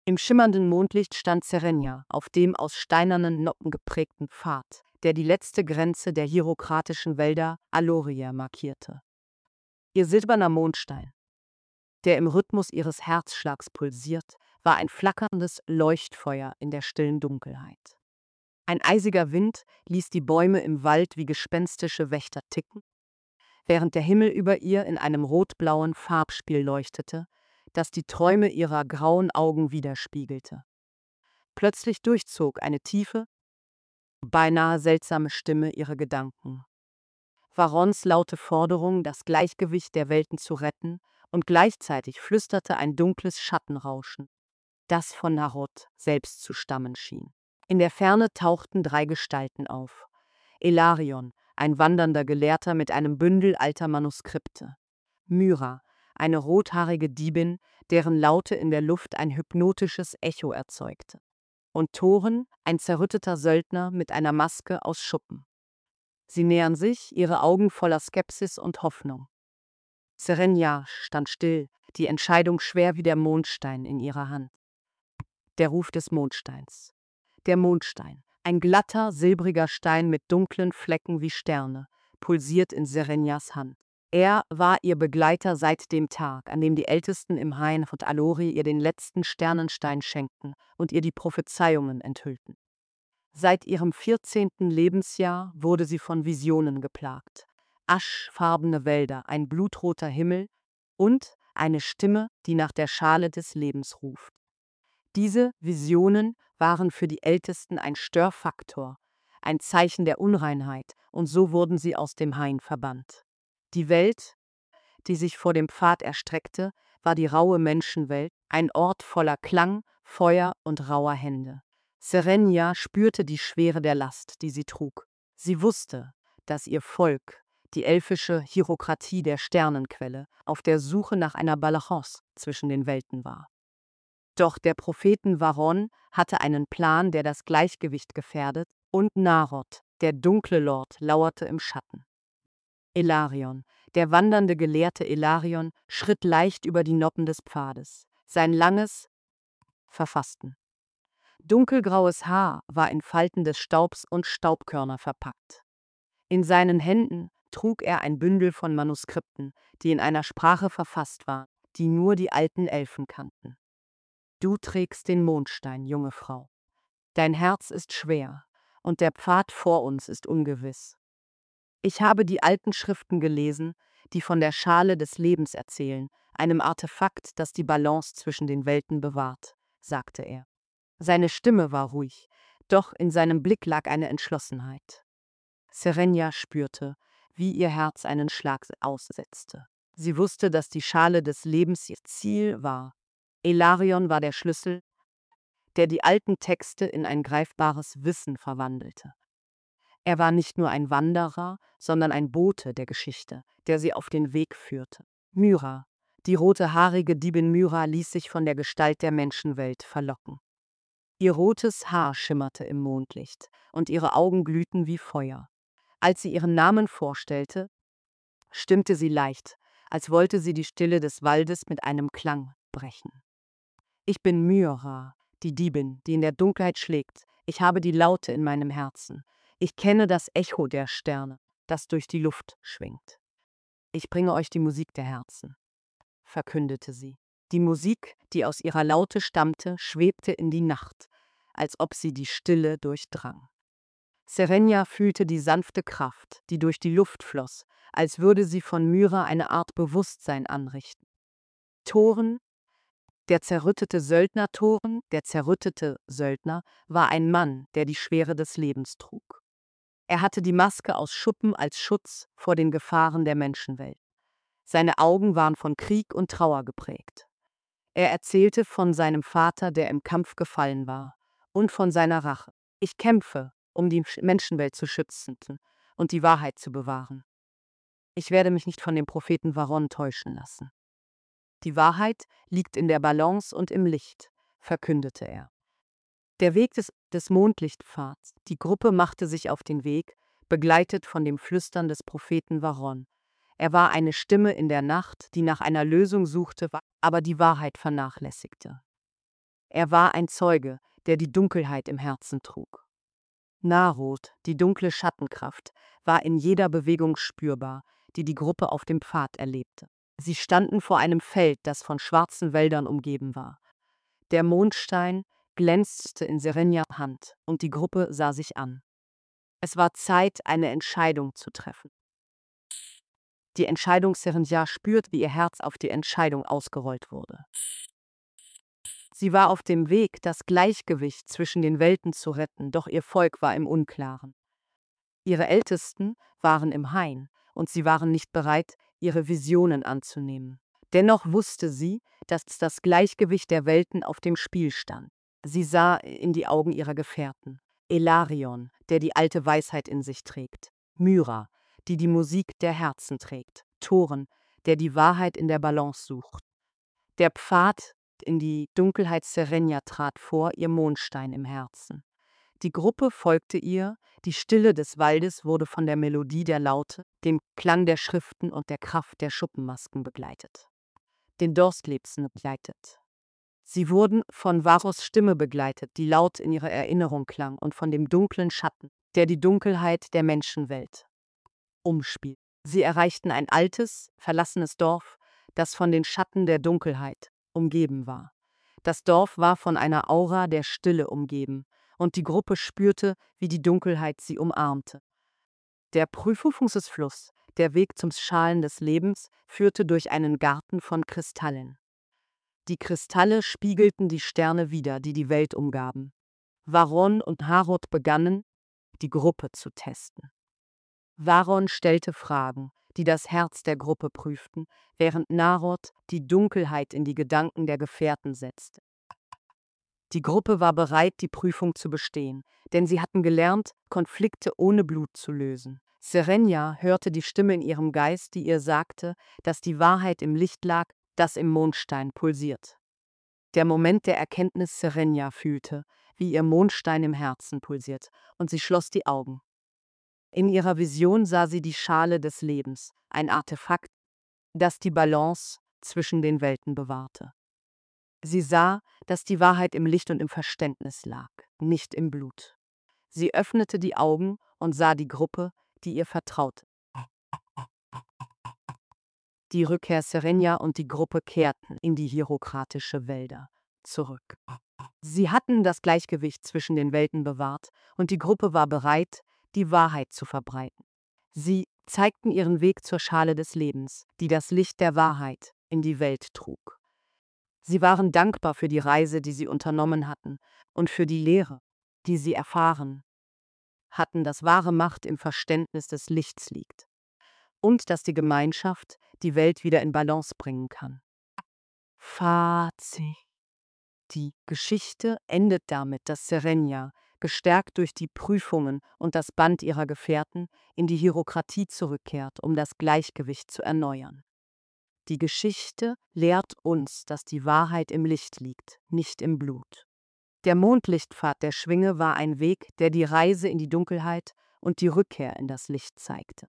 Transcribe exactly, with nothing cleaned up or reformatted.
Im schimmernden Mondlicht stand Serenia auf dem aus steinernen Noppen geprägten Pfad, der die letzte Grenze der hierokratischen Wälder Aloria markierte. Ihr silberner Mondstein, der im Rhythmus ihres Herzschlags pulsiert, war ein flackerndes Leuchtfeuer in der stillen Dunkelheit. Ein eisiger Wind ließ die Bäume im Wald wie gespenstische Wächter ticken, während der Himmel über ihr in einem rot-blauen Farbspiel leuchtete, das die Träume ihrer grauen Augen widerspiegelte. Plötzlich durchzog eine tiefe, beinahe seltsame Stimme ihre Gedanken. Varons laute Forderung, das Gleichgewicht der Welten zu retten, und gleichzeitig flüsterte ein dunkles Schattenrauschen, das von Narod selbst zu stammen schien. In der Ferne tauchten drei Gestalten auf. Elarion, ein wandernder Gelehrter mit einem Bündel alter Manuskripte. Myra, eine rothaarige Diebin, deren Laute in der Luft ein hypnotisches Echo erzeugte. Und Thoren, ein zerrütteter Söldner mit einer Maske aus Schuppen. Sie nähern sich, ihre Augen voller Skepsis und Hoffnung. Serenia stand still, die Entscheidung schwer wie der Mondstein in ihrer Hand. Der Ruf des Mondsteins. Der Mondstein, ein glatter, silbriger Stein mit dunklen Flecken wie Sterne, pulsiert in Serenias Hand. Er war ihr Begleiter seit dem Tag, an dem die Ältesten im Hain von Alori ihr den letzten Sternenstein schenkten und ihr die Prophezeiungen enthüllten. Seit ihrem vierzehnten Lebensjahr wurde sie von Visionen geplagt. Aschfarbene Wälder, ein blutroter Himmel und eine Stimme, die nach der Schale des Lebens ruft. Diese Visionen waren für die Ältesten ein Störfaktor, ein Zeichen der Unreinheit, und so wurden sie aus dem Hain verbannt. Die Welt, die sich vor dem Pfad erstreckte, war die raue Menschenwelt, ein Ort voller Klang, Feuer und rauer Hände. Serenia spürte die Schwere der Last, die sie trug. Sie wusste, dass ihr Volk, die elfische Hierokratie der Sternenquelle, auf der Suche nach einer Balance zwischen den Welten war. Doch der Propheten Varon hatte einen Plan, der das Gleichgewicht gefährdet, und Narod, der dunkle Lord, lauerte im Schatten. Elarion, der wandernde Gelehrte Elarion, schritt leicht über die Noppen des Pfades. Sein langes, verfassten, dunkelgraues Haar war in Falten des Staubs und Staubkörner verpackt. In seinen Händen trug er ein Bündel von Manuskripten, die in einer Sprache verfasst waren, die nur die alten Elfen kannten. Du trägst den Mondstein, junge Frau. Dein Herz ist schwer, und der Pfad vor uns ist ungewiss. Ich habe die alten Schriften gelesen, die von der Schale des Lebens erzählen, einem Artefakt, das die Balance zwischen den Welten bewahrt, sagte er. Seine Stimme war ruhig, doch in seinem Blick lag eine Entschlossenheit. Serenia spürte, wie ihr Herz einen Schlag aussetzte. Sie wusste, dass die Schale des Lebens ihr Ziel war. Elarion war der Schlüssel, der die alten Texte in ein greifbares Wissen verwandelte. Er war nicht nur ein Wanderer, sondern ein Bote der Geschichte, der sie auf den Weg führte. Myra, die rotehaarige Diebin Myra, ließ sich von der Gestalt der Menschenwelt verlocken. Ihr rotes Haar schimmerte im Mondlicht, und ihre Augen glühten wie Feuer. Als sie ihren Namen vorstellte, stimmte sie leicht, als wollte sie die Stille des Waldes mit einem Klang brechen. Ich bin Myra, die Diebin, die in der Dunkelheit schlägt. Ich habe die Laute in meinem Herzen. Ich kenne das Echo der Sterne, das durch die Luft schwingt. Ich bringe euch die Musik der Herzen, verkündete sie. Die Musik, die aus ihrer Laute stammte, schwebte in die Nacht, als ob sie die Stille durchdrang. Serenia fühlte die sanfte Kraft, die durch die Luft floss, als würde sie von Myra eine Art Bewusstsein anrichten. Thoren, der zerrüttete Söldner Thoren, der zerrüttete Söldner, war ein Mann, der die Schwere des Lebens trug. Er hatte die Maske aus Schuppen als Schutz vor den Gefahren der Menschenwelt. Seine Augen waren von Krieg und Trauer geprägt. Er erzählte von seinem Vater, der im Kampf gefallen war, und von seiner Rache. Ich kämpfe, um die Menschenwelt zu schützen und die Wahrheit zu bewahren. Ich werde mich nicht von dem Propheten Varon täuschen lassen. Die Wahrheit liegt in der Balance und im Licht, verkündete er. Der Weg des, des Mondlichtpfads. Die Gruppe machte sich auf den Weg, begleitet von dem Flüstern des Propheten Varon. Er war eine Stimme in der Nacht, die nach einer Lösung suchte, aber die Wahrheit vernachlässigte. Er war ein Zeuge, der die Dunkelheit im Herzen trug. Narod, die dunkle Schattenkraft, war in jeder Bewegung spürbar, die die Gruppe auf dem Pfad erlebte. Sie standen vor einem Feld, das von schwarzen Wäldern umgeben war. Der Mondstein glänzte in Serenjas Hand und die Gruppe sah sich an. Es war Zeit, eine Entscheidung zu treffen. Die Entscheidung Serenja spürt, wie ihr Herz auf die Entscheidung ausgerollt wurde. Sie war auf dem Weg, das Gleichgewicht zwischen den Welten zu retten, doch ihr Volk war im Unklaren. Ihre Ältesten waren im Hain und sie waren nicht bereit, ihre Visionen anzunehmen. Dennoch wusste sie, dass das Gleichgewicht der Welten auf dem Spiel stand. Sie sah in die Augen ihrer Gefährten. Elarion, der die alte Weisheit in sich trägt. Myra, die die Musik der Herzen trägt. Thoren, der die Wahrheit in der Balance sucht. Der Pfad in die Dunkelheit Serenja trat vor, ihr Mondstein im Herzen. Die Gruppe folgte ihr, die Stille des Waldes wurde von der Melodie der Laute, dem Klang der Schriften und der Kraft der Schuppenmasken begleitet. Den Dorstlebsen begleitet. Sie wurden von Varros Stimme begleitet, die laut in ihrer Erinnerung klang, und von dem dunklen Schatten, der die Dunkelheit der Menschenwelt umspielt. Sie erreichten ein altes, verlassenes Dorf, das von den Schatten der Dunkelheit umgeben war. Das Dorf war von einer Aura der Stille umgeben, und die Gruppe spürte, wie die Dunkelheit sie umarmte. Der Prüfungsfluss, der Weg zum Schalen des Lebens, führte durch einen Garten von Kristallen. Die Kristalle spiegelten die Sterne wider, die die Welt umgaben. Varon und Harod begannen, die Gruppe zu testen. Varon stellte Fragen, die das Herz der Gruppe prüften, während Narod die Dunkelheit in die Gedanken der Gefährten setzte. Die Gruppe war bereit, die Prüfung zu bestehen, denn sie hatten gelernt, Konflikte ohne Blut zu lösen. Serenja hörte die Stimme in ihrem Geist, die ihr sagte, dass die Wahrheit im Licht lag, das im Mondstein pulsiert. Der Moment der Erkenntnis Serenja fühlte, wie ihr Mondstein im Herzen pulsiert, und sie schloss die Augen. In ihrer Vision sah sie die Schale des Lebens, ein Artefakt, das die Balance zwischen den Welten bewahrte. Sie sah, dass die Wahrheit im Licht und im Verständnis lag, nicht im Blut. Sie öffnete die Augen und sah die Gruppe, die ihr vertraute. Die Rückkehr Serenja und die Gruppe kehrten in die hierokratische Wälder zurück. Sie hatten das Gleichgewicht zwischen den Welten bewahrt und die Gruppe war bereit, die Wahrheit zu verbreiten. Sie zeigten ihren Weg zur Schale des Lebens, die das Licht der Wahrheit in die Welt trug. Sie waren dankbar für die Reise, die sie unternommen hatten, und für die Lehre, die sie erfahren hatten, dass wahre Macht im Verständnis des Lichts liegt und dass die Gemeinschaft die Welt wieder in Balance bringen kann. Fazit. Die Geschichte endet damit, dass Serenja, gestärkt durch die Prüfungen und das Band ihrer Gefährten, in die Hierokratie zurückkehrt, um das Gleichgewicht zu erneuern. Die Geschichte lehrt uns, dass die Wahrheit im Licht liegt, nicht im Blut. Der Mondlichtpfad der Schwinge war ein Weg, der die Reise in die Dunkelheit und die Rückkehr in das Licht zeigte.